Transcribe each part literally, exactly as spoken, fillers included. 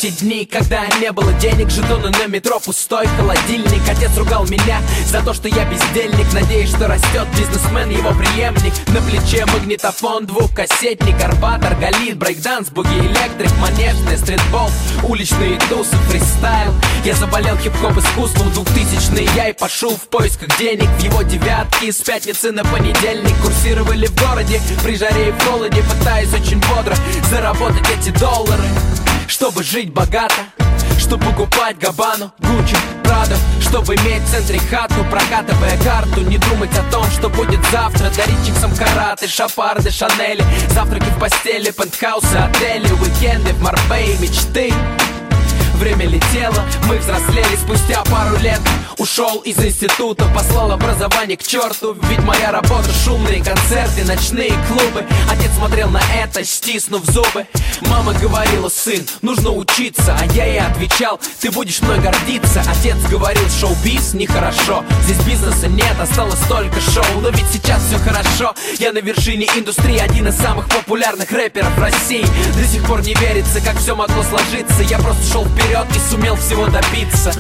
те дни, когда не было денег, жетоны на метро, пустой холодильник. Отец ругал меня за то, что я бездельник, надеясь, что растет бизнесмен, его преемник. На плече магнитофон, двухкассетник, Арбат, Арголит, брейкданс, буги, электрик, манежный, стритбол, уличные тусы, фристайл. Я заболел хип-хоп искусством, двухтысячные, я и пошел в поисках денег. В его девятки с пятницы на понедельник курсировали в городе, при жаре и в холоде, пытаясь очень бодро заработать эти доллары, чтобы жить богато, чтобы покупать Габану, Гуччи, Прадо, чтобы иметь в центре хату, прокатывая карту. Не думать о том, что будет завтра, дарить чиксам караты, шапарды, шанели, завтраки в постели, пентхаусы, отели, уикенды в Марбее, мечты. Время летело, мы взрослели спустя пару лет. Ушел из института, послал образование к черту. Ведь моя работа — шумные концерты, ночные клубы. Отец смотрел на это, стиснув зубы. Мама говорила: сын, нужно учиться. А я ей отвечал: ты будешь мной гордиться. Отец говорил: шоу-биз нехорошо, здесь бизнеса нет, осталось только шоу. Но ведь сейчас все хорошо, я на вершине индустрии, один из самых популярных рэперов России. До сих пор не верится, как все могло сложиться. Я просто шел вперед и сумел всего добиться.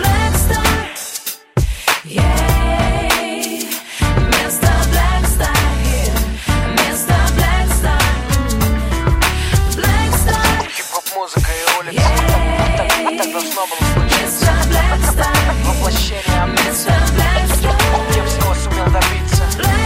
Хип-хоп-музыка и улица, а так должно было случиться. Воплощение амбиций, я всего сумел добиться.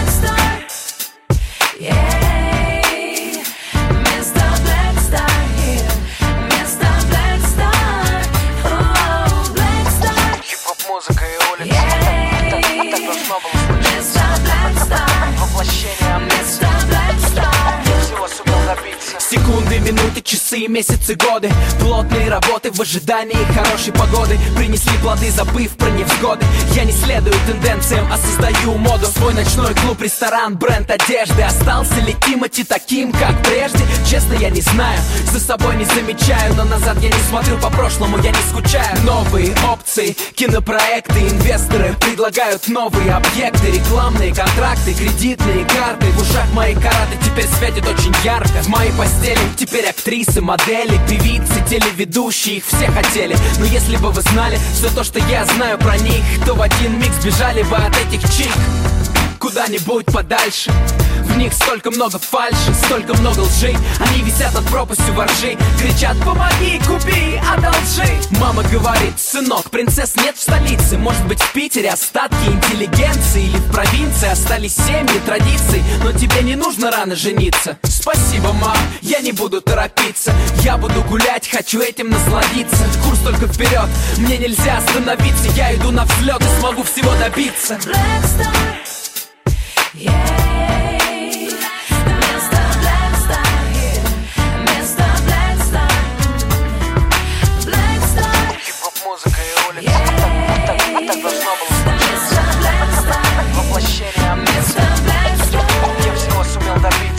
Хип-хоп-музыка и улица, а так должно было случиться. Воплощение амбиций, я всего сумел добиться. Секунды, минуты, часы, месяцы, годы, плотные работы в ожидании хорошей погоды принесли плоды, забыв про невзгоды. Я не следую тенденциям, а создаю моду. Свой ночной клуб, ресторан, бренд одежды. Остался ли Тимати таким, как прежде? Честно, я не знаю, за собой не замечаю. Но назад я не смотрю, по прошлому я не скучаю. Новые опции, кинопроекты, инвесторы предлагают новые объекты, рекламные контракты, кредитные карты. В ушах мои караты теперь светят очень ярко. В моей постели теперь актрисы, модели, певицы, телеведущие, их все хотели. Но если бы вы знали все то, что я знаю про них, то в один миг сбежали бы от этих чик куда-нибудь подальше. В них столько много фальши, столько много лжи. Они висят над пропастью воржи, кричат: помоги, купи, одолжи. Мама говорит: сынок, принцесс нет в столице. Может быть, в Питере остатки интеллигенции, или в провинции остались семьи, традиций. Но тебе не нужно рано жениться. Спасибо, мам, я не буду торопиться. Я буду гулять, хочу этим насладиться. Курс только вперед, мне нельзя остановиться. Я иду на взлет и смогу всего добиться. Хип-хоп-музыка и улица, а так должно было случиться. Воплощение амбиций, я всего сумел добиться.